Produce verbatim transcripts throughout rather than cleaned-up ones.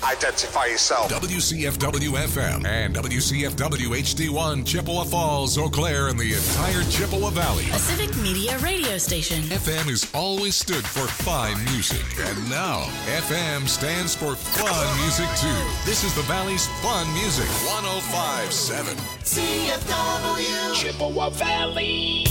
Identify yourself. W C F W F M and W C F W H D one, Chippewa Falls, Eau Claire, and the entire Chippewa Valley. A civic media radio station. F M has always stood for fine music. And now, F M stands for fun music, too. This is the Valley's fun music. one oh five point seven. C F W Chippewa Valley.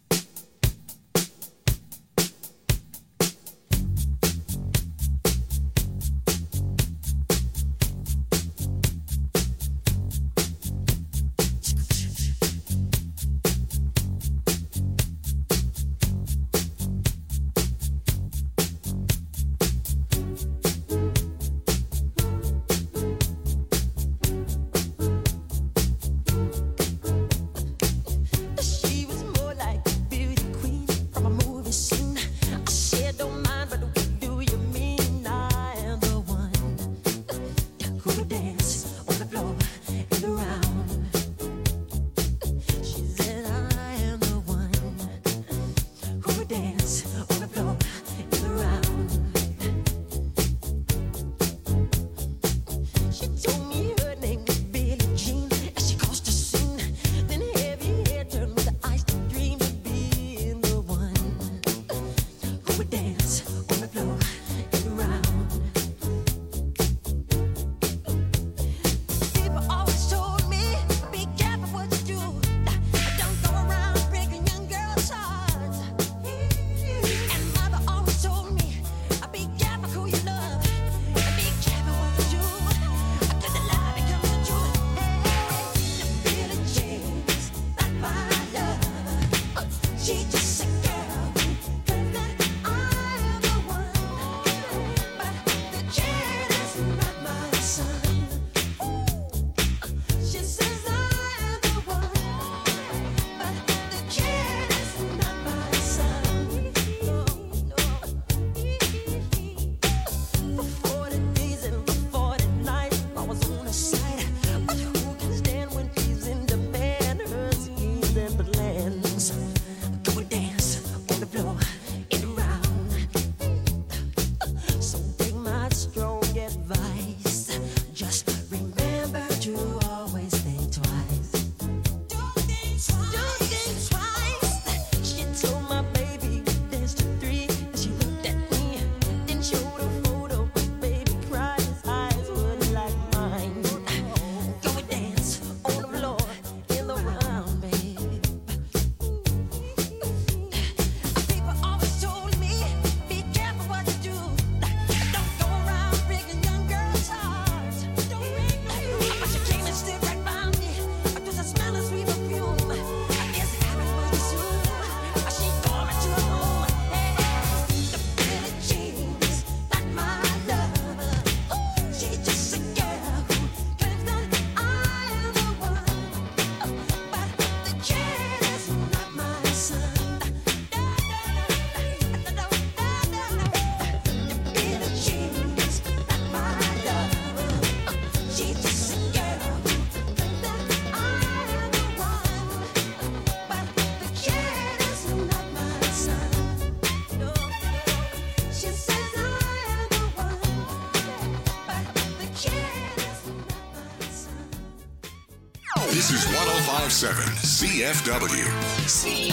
This is one oh five point seven C F W. C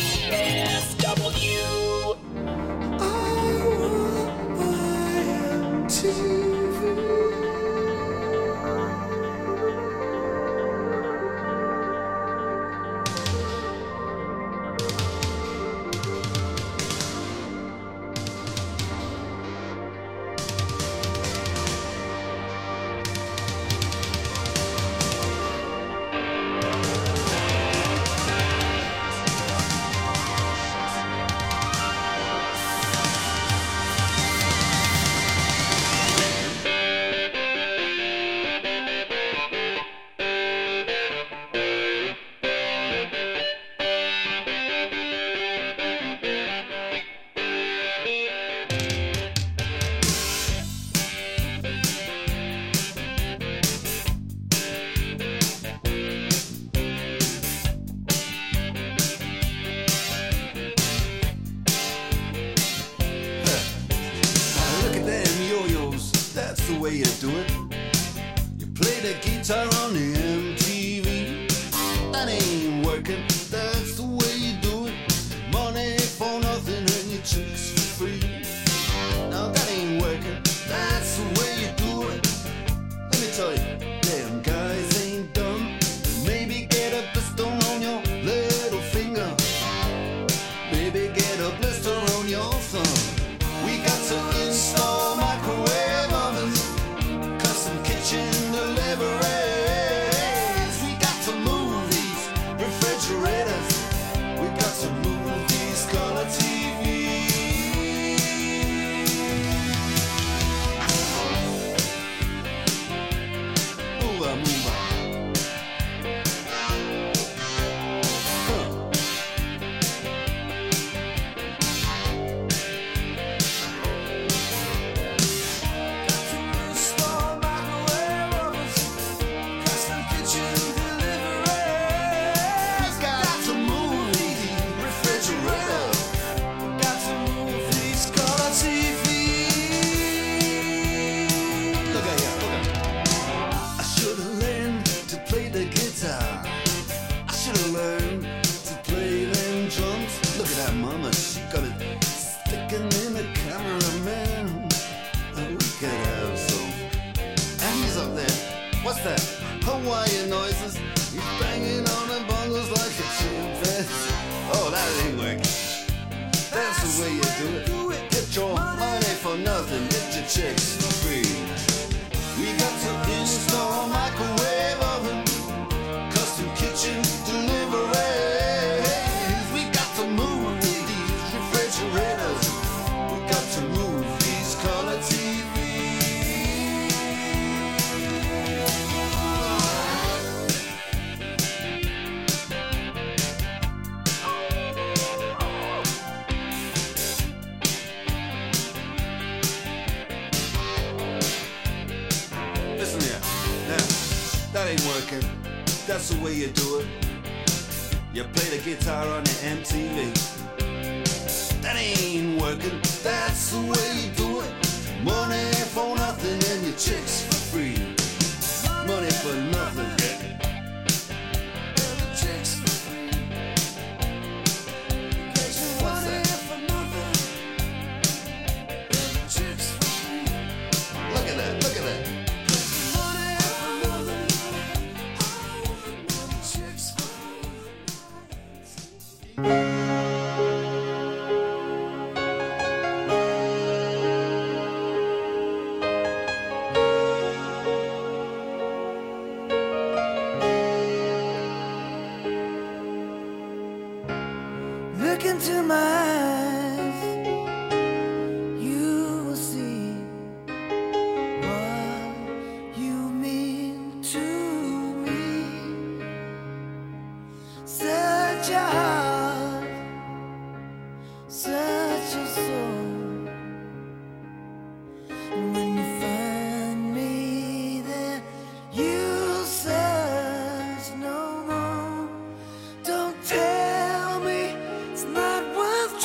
F W. way you do it. play the guitar on the M T V. That ain't working, that's the way you do it. Money for nothing and your chicks for free. Now that ain't working, that's the way you do it. Let me tell you, damn guys ain't dumb. Maybe get a blister on your little finger. Maybe get a blister on your thumb. We got to install microwave ovens, custom kitchen deliveries. We got to move these refrigerators. We got to move these color T Vs. Move on, move on. Huh. What's that? Hawaiian noises. He's banging on the bongos like a chimpanzee. Oh, that ain't working. That's the way you do it. Get your money for nothing. Get your chicks for free. We got to install microwave oven, custom kitchen deliveries. We got to move these refrigerators. We got to move these color T Vs. That ain't working, that's the way you do it. You play the guitar on the M T V. That ain't working, that's the way you do it. Money for nothing and your chicks for free. Money for nothing. What's that? Look at that, look at that. Look into my eyes, you will see what you mean to me. Such a heart, such a soul. And when you find me there, you'll search no more. Don't tell me it's not worth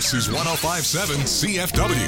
This is one oh five point seven C F W.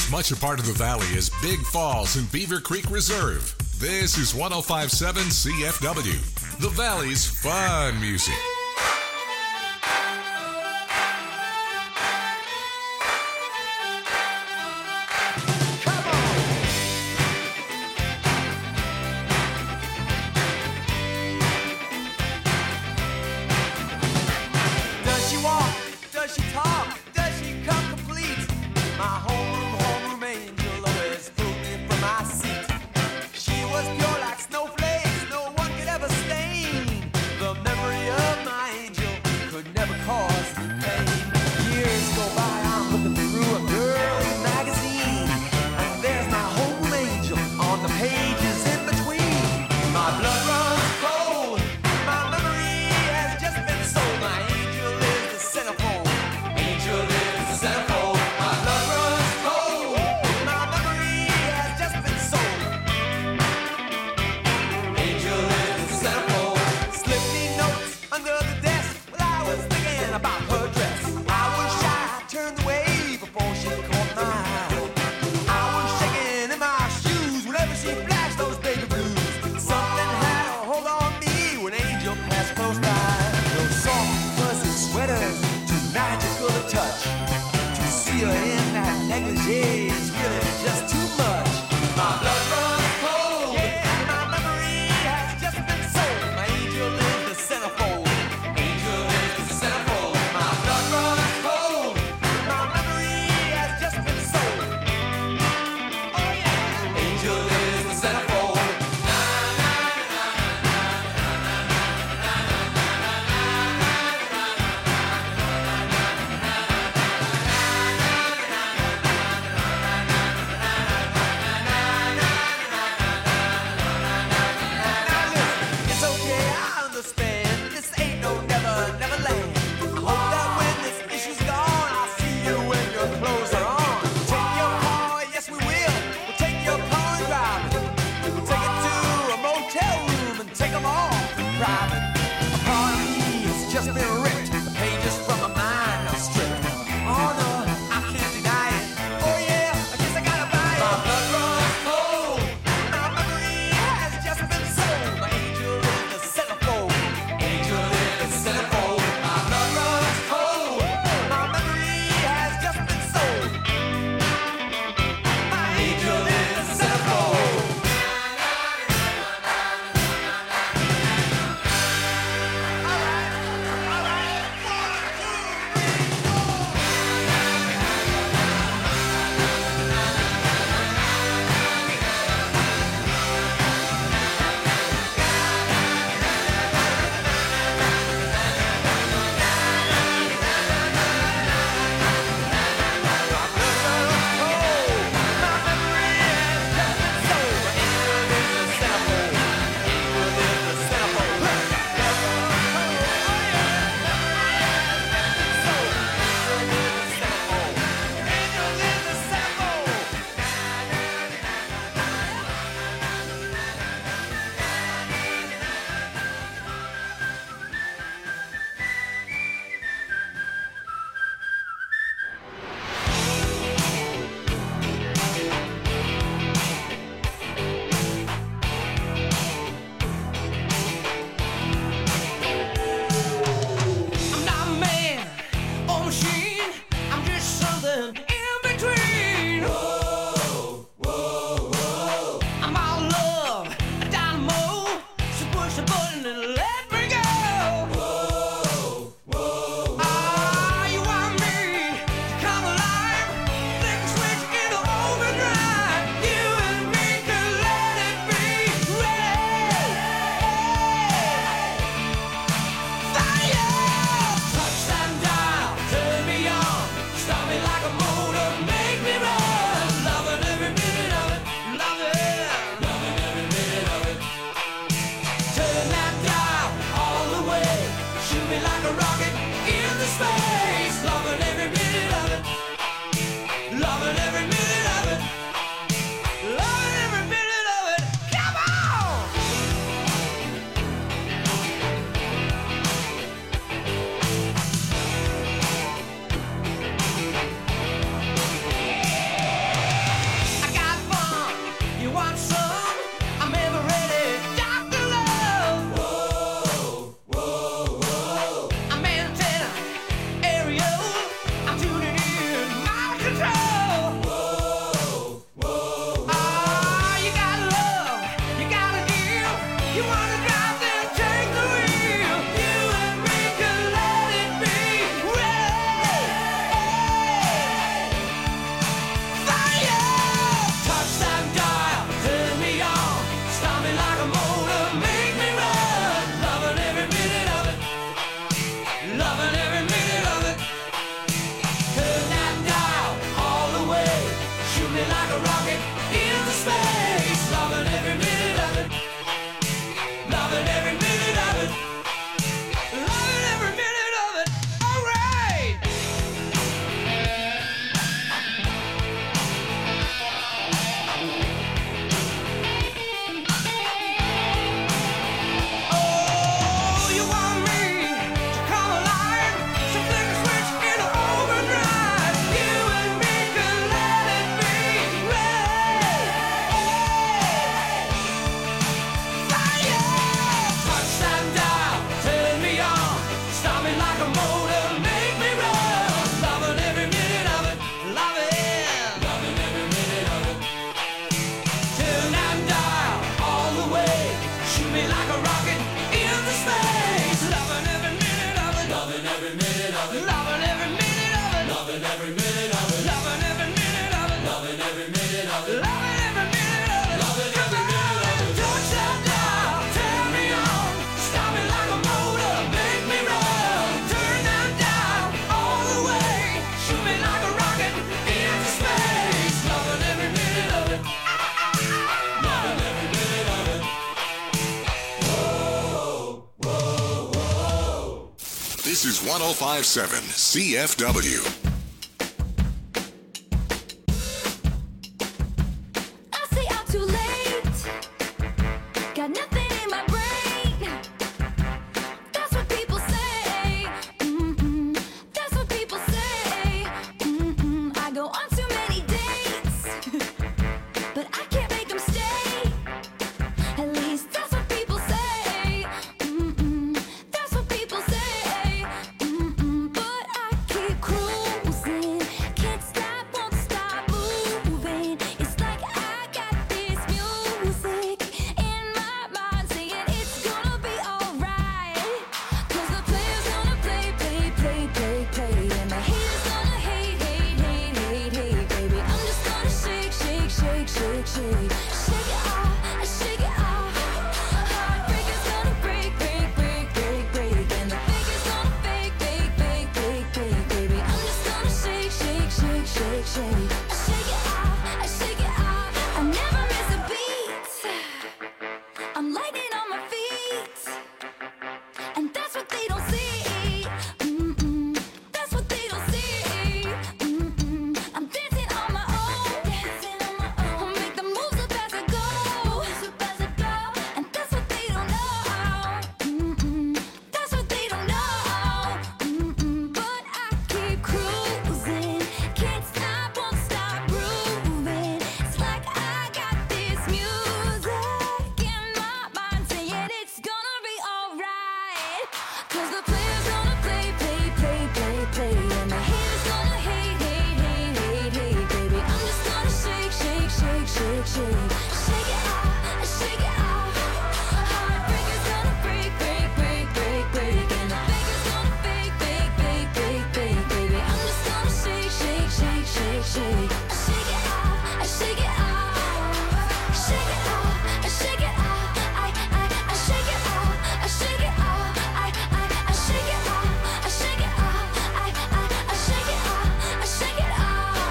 as much a part of the valley as Big Falls and Beaver Creek Reserve. This is one oh five point seven C F W, the Valley's fun music. Does she walk? Does she talk? Does she come complete? My homeroom, homeroom angel always pulled me from my seat. She was pure like snowflakes, no one could ever stain the memory of This is one oh five point seven C F W. I say I'm too late. Got nothing in my brain. That's what people say. Mm-mm. That's what people say. Mm-mm. I go on too many dates, but I can't make them stay. At least that's what people say. Mm-mm. That's what people say. Mm-mm. But I keep cruising. Can't stop, won't stop moving. It's like I got this music in my mind saying it's gonna be alright. Cause the player's gonna play, play, play, play, play. And the haters gonna hate, hate, hate, hate, hate, baby. I'm just gonna shake, shake, shake, shake, shake. Shake it off, I shake it off. Heartbreaker's gonna break, break, break, break, break. And the faker's gonna fake, fake, fake, fake, fake, baby. I'm just gonna shake, shake, shake, shake, shake. I shake it off, I shake it off. I never miss a beat. I'm lightning on my feet. And that's what they don't see. Mm-mm. That's what they don't see. Mm-mm. I'm dancing on my own. Dancing on my own. I'll make the moves up as I go. Moves up as I go. And that's what they don't know. Mm-mm. That's what they don't know. Mm-mm. But I keep cruising. Can't stop, won't stop grooving. It's like I got this music in my mind saying it's gonna be alright. Cause the player's gonna play, play, play, play, play. And the haters gonna hate, hate, hate, hate, hate, baby. I'm just gonna shake, shake, shake, shake, shake. Shake it off, I shake it off. Heartbreaker's gonna break, break, break, break, break. And the faker's gonna fake, fake, fake, fake, fake, baby. I'm just gonna shake, shake, shake, shake, shake. I shake it off, I shake it off. Shake it off, I shake it off. I, I, I shake it off, I shake it off. I, I, I shake it off, I shake it off. I, I, I shake it off, I shake it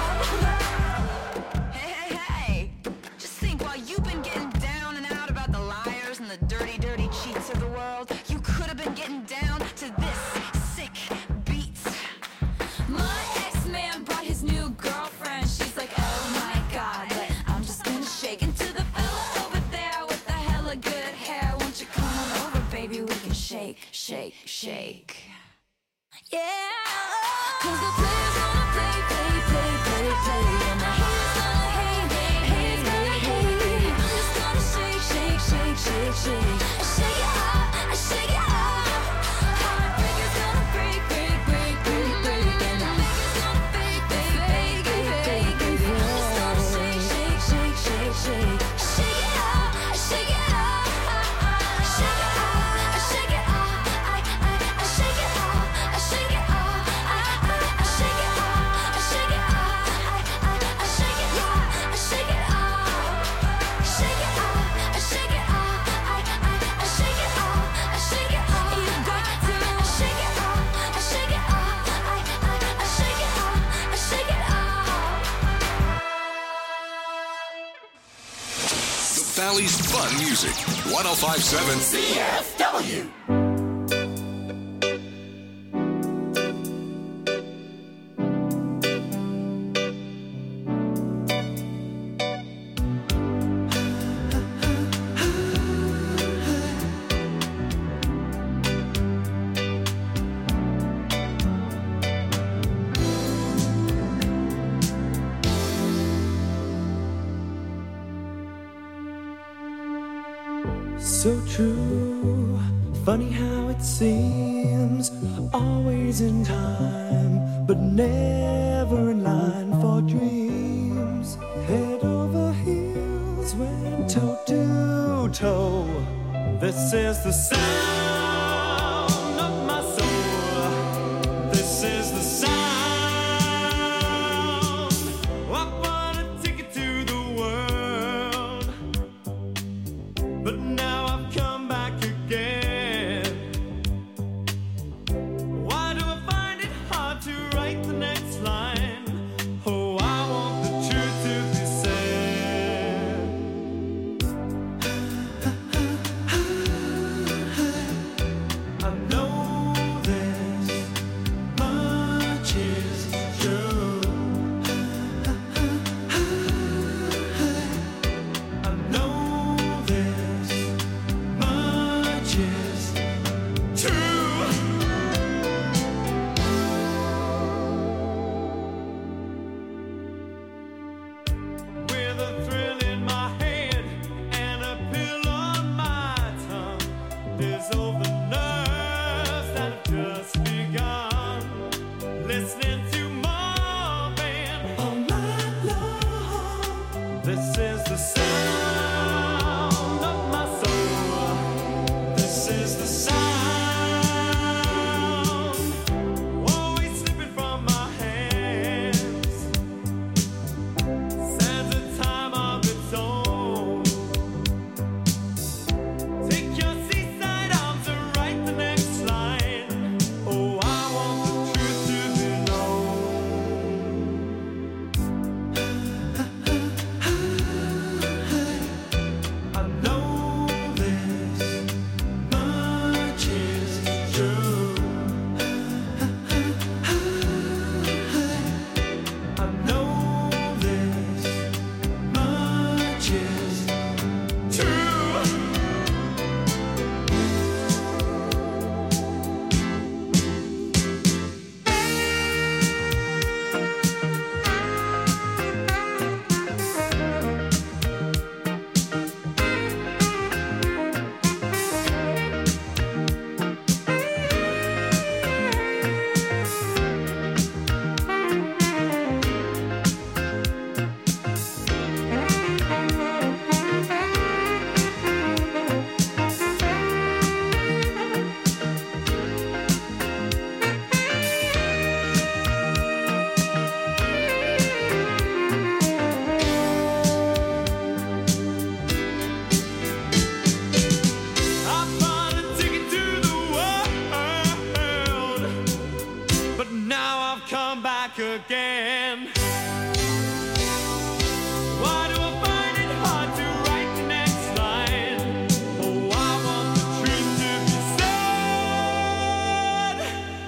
off. Hey, hey, hey! Just think, while you've been getting down and out about the liars and the dirty, dirty cheats of the world, you could have been getting down to this sick beat. My ex-man brought his new girlfriend. She's like, oh my god, but I'm just gonna shake into the fella over there with the hella good hair. Won't you come on over, baby? We can shake, shake, shake. Yeah. Cause the player's gonna play, play, play, play, play. And the haters gonna hate, hate, hate, hate, hate. I'm just gonna shake, shake, shake, shake, shake. I shake it off, I shake it off. Heartbreaker's gonna break, break, break, break, break. And the faker's gonna fake, fake, fake, fake, fake, baby. I'm just gonna shake, shake, shake, shake, shake. I shake it off, I shake it off. I shake it off, I shake it off. I, I, I shake it off, I shake it off. I, I, I shake it off, I shake it off. I, I, I shake it off, I shake it off. Shake it off, I shake it off. I, I, I shake it off, I shake it off. You got to shake it off, I shake it off. I, I, I shake it off, I shake it off. The Valley's fun music. one oh five point seven C F W. So true, funny how it seems, always in time, but never in line for dreams. Head over heels, went toe to toe. This is the sound of my soul. This is the sound. I wanna take it to the world, but now I've come back again. Why do I find it hard to write the next line? Oh, I want the truth to be said. of the nerves that have just begun. Listening to Marvin all night long. This is the sound of my soul. This is the sound. Always slipping from my hands. Stands a time of its own. Take your seaside arms and write the next line. Oh, I want the truth to be known. I know this much is true. I know this much is true. I bought a ticket to the world, but now I've come back again. Why do I find it hard to write the next line? Oh, I want the truth to be said.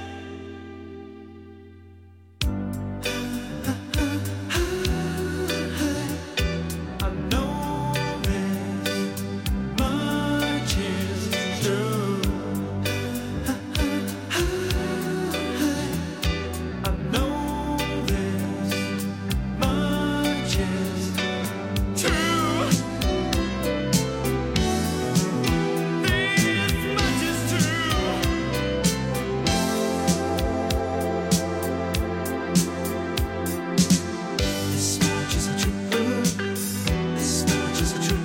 I know this much is true. I know this much is true. This much is true. This much is true. This much is true.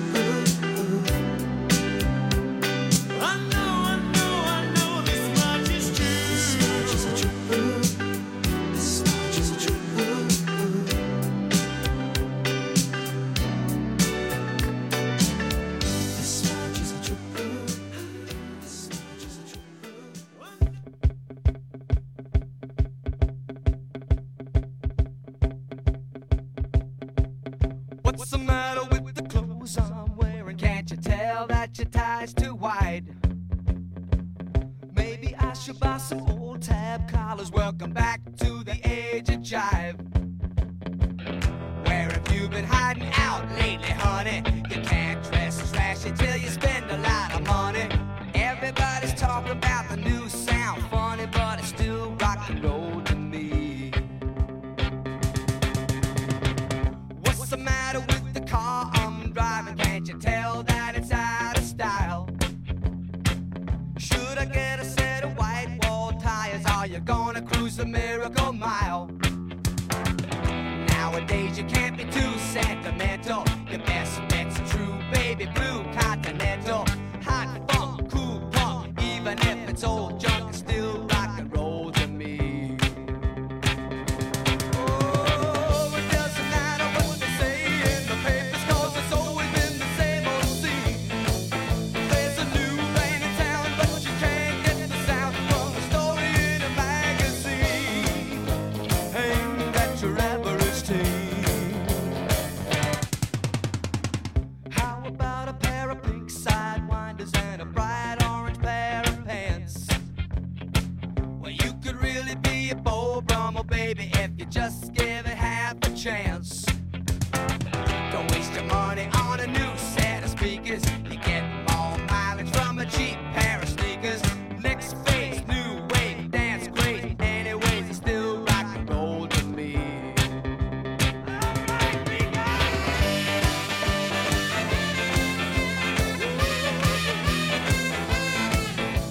I know, I know, I know this much is true. This much is true. This much is true. This much is true. This much is true. What's the matter with the clothes I'm wearing? Can't you tell that your tie's too wide? Maybe I should buy some old tab collars. Welcome back to the age of jive. Where have you been hiding out lately, honey? You can't dress as flashy till you spend a lot of money. Everybody's talking about the new sound, funny, but it's still rock and roll to me. What's the matter with the car I'm driving? Can't you tell that it's out of style? Should I get a set of white wall tires? Are you gonna cruise the Miracle Mile? Nowadays you can't be too sentimental. Your best bet's a true baby blue Continental. Hot funk, cool punk, even if it's old junk, it's still rock and roll to me. Oh, it doesn't matter what they say in the papers, 'cause it's always been the same old scene. There's a new band in town, but you can't get the sound from the story in a magazine aimed at your average teen. How about a pair of pink sidewinders and a bright orange pair of pants? Well, you could really be a Beau Brummel, baby, if you just give it half a chance. Don't waste your money on a new set of speakers. You get more mileage from a cheap pair of sneakers. Next phase, new wave, dance great. Anyways, it's still rock and roll to me. All right, we got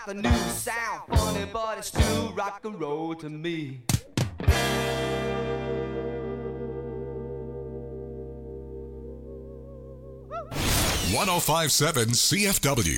got the new sound. Funny, but it's still rock and roll to me. one oh five point seven C F W.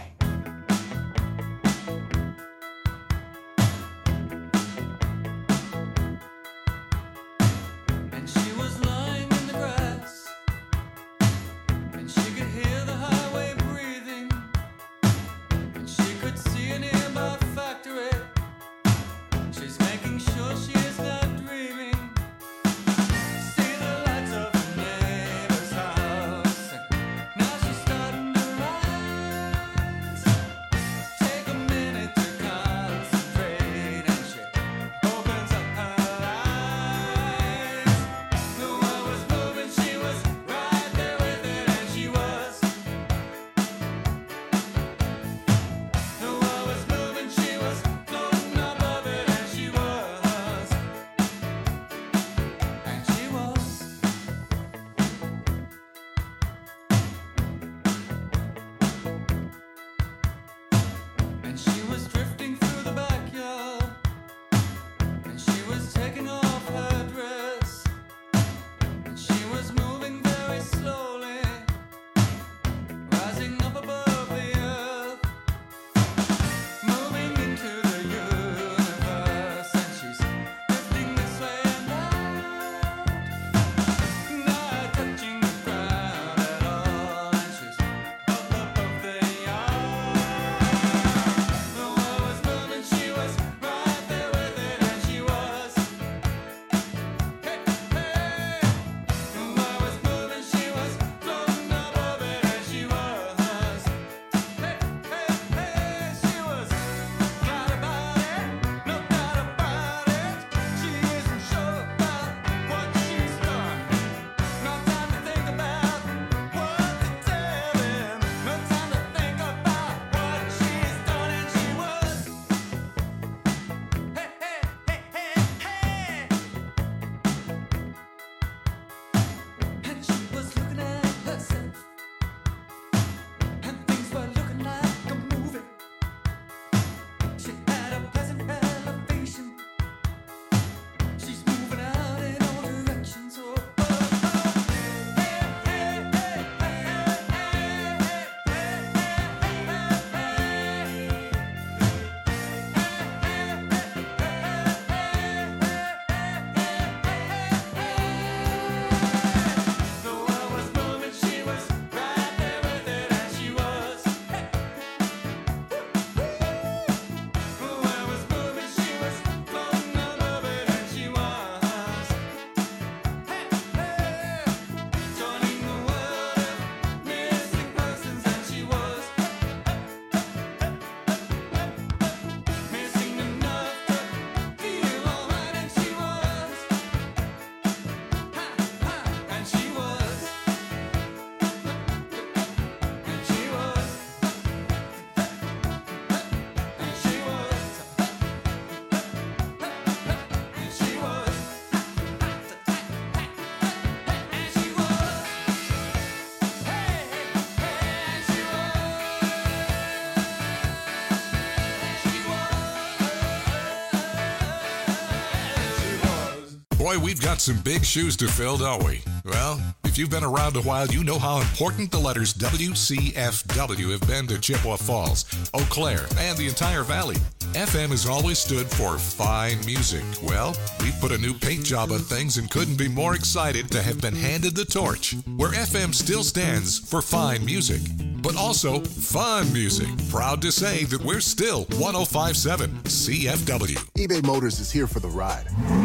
Boy, we've got some big shoes to fill, don't we? Well, if you've been around a while, you know how important the letters W C F W have been to Chippewa Falls, Eau Claire, and the entire valley. F M has always stood for fine music. Well, we put a new paint job on things and couldn't be more excited to have been handed the torch, where F M still stands for fine music, but also fun music. Proud to say that we're still one oh five point seven C F W. eBay Motors is here for the ride.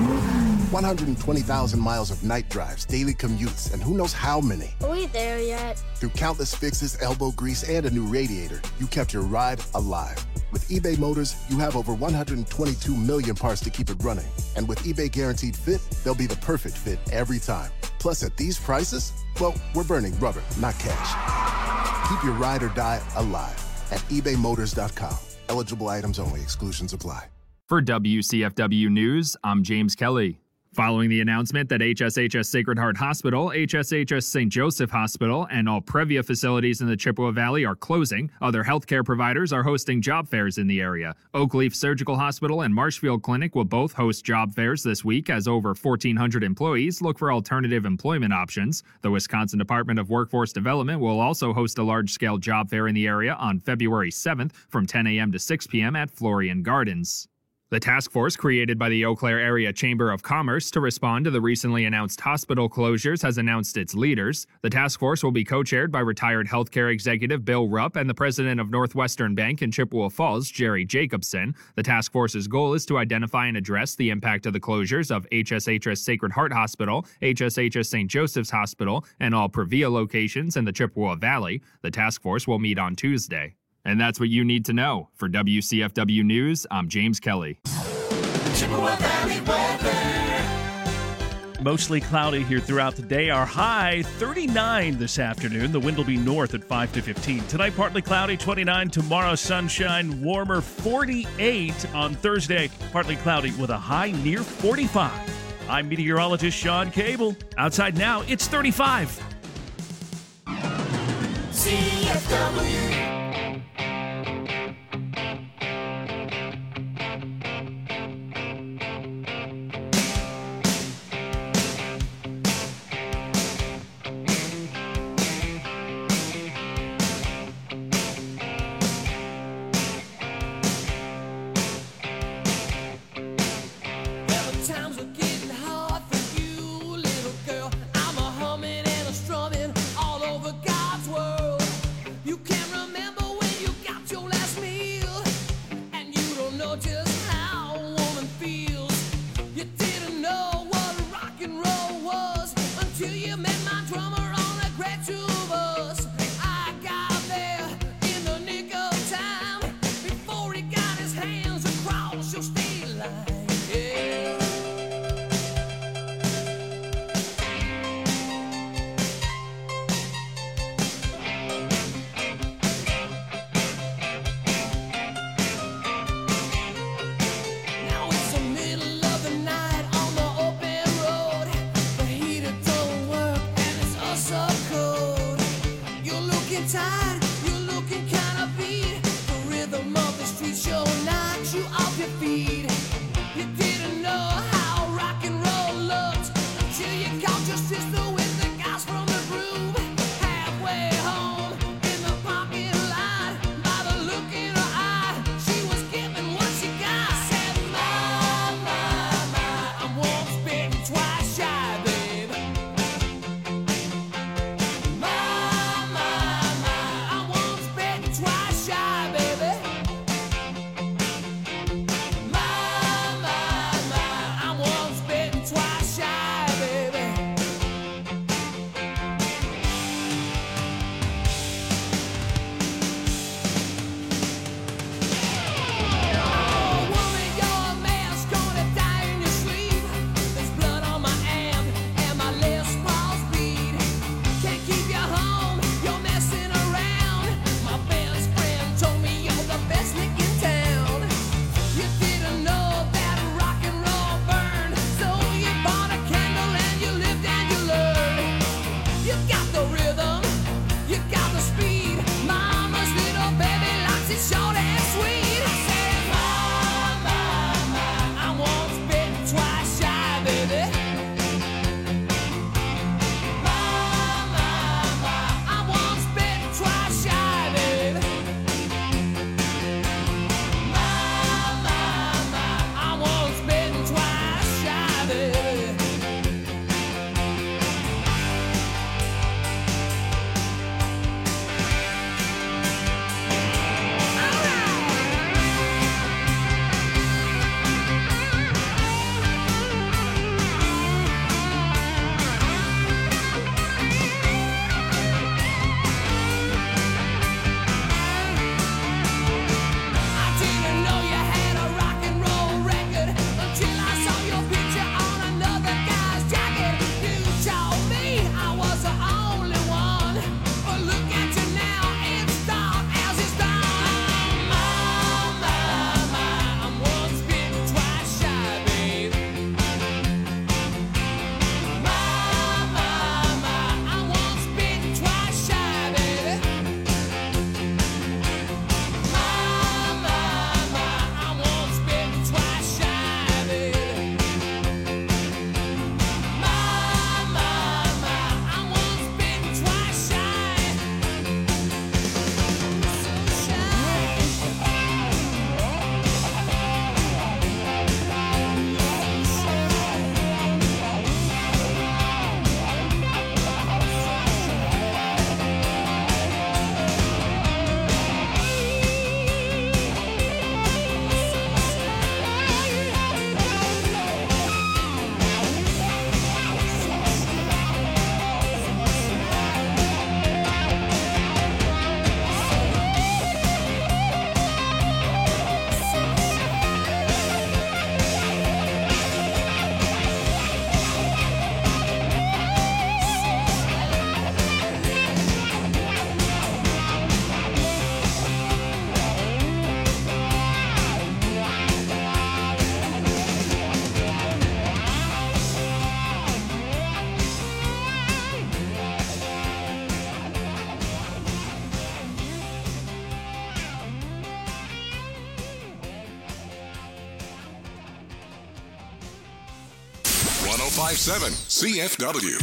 one hundred twenty thousand miles of night drives, daily commutes, and who knows how many. Are we there yet? Through countless fixes, elbow grease, and a new radiator, you kept your ride alive. With eBay Motors, you have over one hundred twenty-two million parts to keep it running. And with eBay Guaranteed Fit, they'll be the perfect fit every time. Plus, at these prices, well, we're burning rubber, not cash. Keep your ride or die alive at ebay motors dot com. Eligible items only. Exclusions apply. For W C F W News, I'm James Kelly. Following the announcement that H S H S Sacred Heart Hospital, H S H S Saint Joseph Hospital, and all Previa facilities in the Chippewa Valley are closing, other healthcare providers are hosting job fairs in the area. Oakleaf Surgical Hospital and Marshfield Clinic will both host job fairs this week as over fourteen hundred employees look for alternative employment options. The Wisconsin Department of Workforce Development will also host a large-scale job fair in the area on February seventh from ten a.m. to six p.m. at Florian Gardens. The task force created by the Eau Claire Area Chamber of Commerce to respond to the recently announced hospital closures has announced its leaders. The task force will be co-chaired by retired healthcare executive Bill Rupp and the president of Northwestern Bank in Chippewa Falls, Jerry Jacobson. The task force's goal is to identify and address the impact of the closures of H S H S Sacred Heart Hospital, H S H S Saint Joseph's Hospital, and all Previa locations in the Chippewa Valley. The task force will meet on Tuesday. And that's what you need to know. For W C F W News, I'm James Kelly. Chippewa Valley weather. Mostly cloudy here throughout the day. Our high, thirty-nine this afternoon. The wind will be north at five to fifteen. Tonight, partly cloudy, twenty-nine. Tomorrow, sunshine, warmer, forty-eight. On Thursday, partly cloudy with a high near forty-five. I'm meteorologist Sean Cable. Outside now, it's thirty-five. C F W. You can't remember one oh five point seven C F W.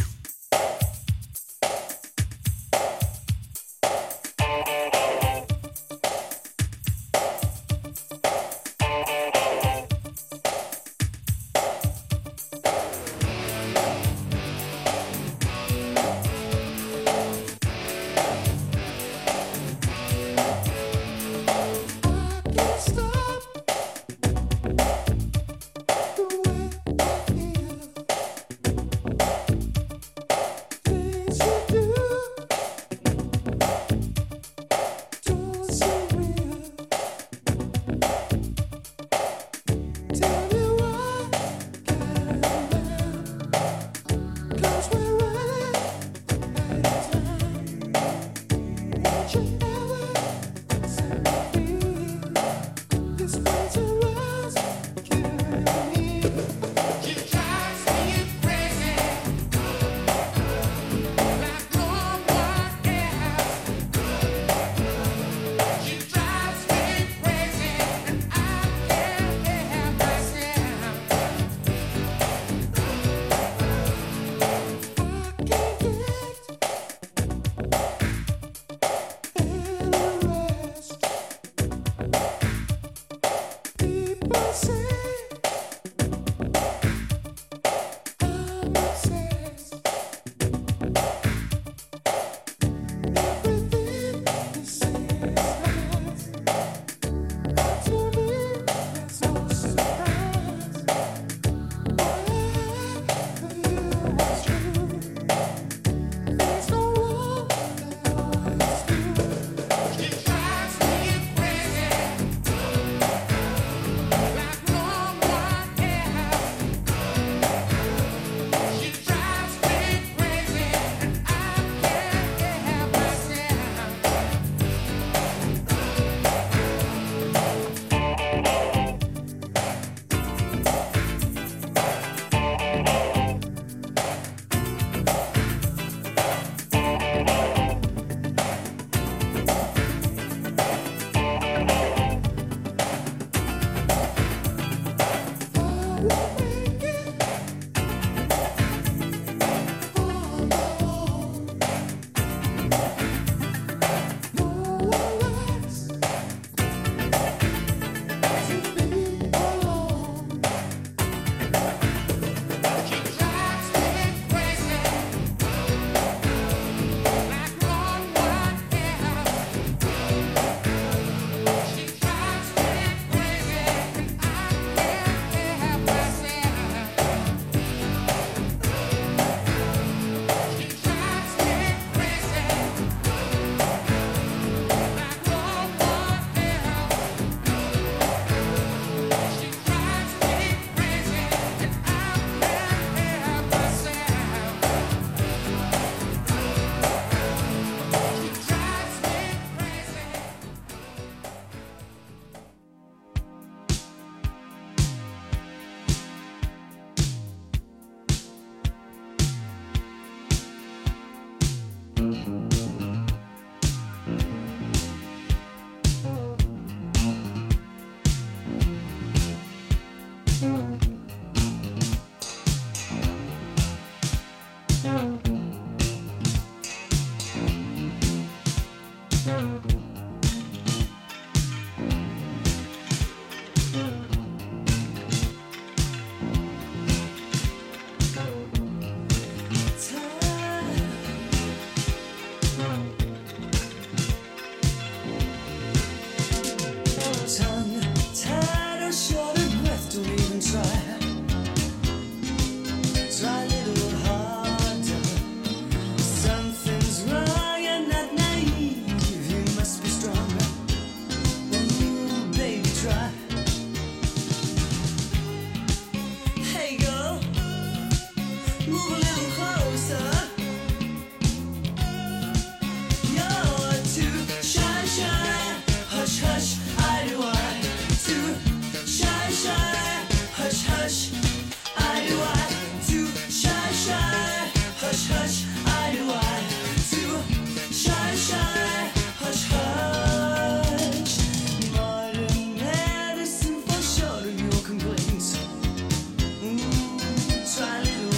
Try a little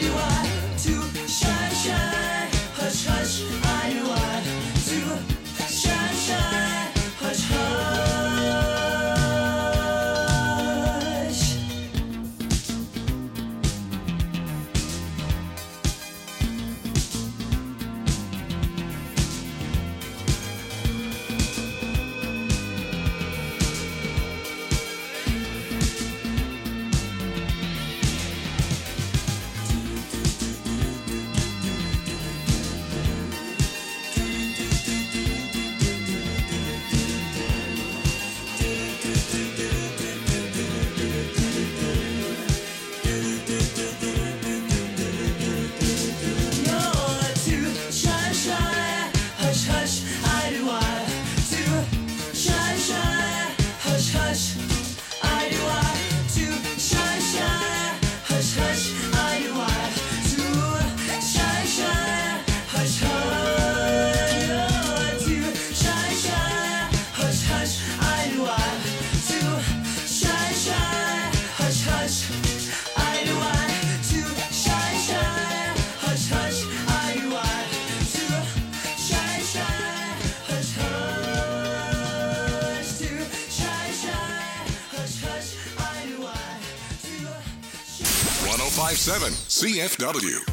do I. To shine, shine, hush, hush, I do I. To shine, shine, hush, hush. one oh five point seven C F W.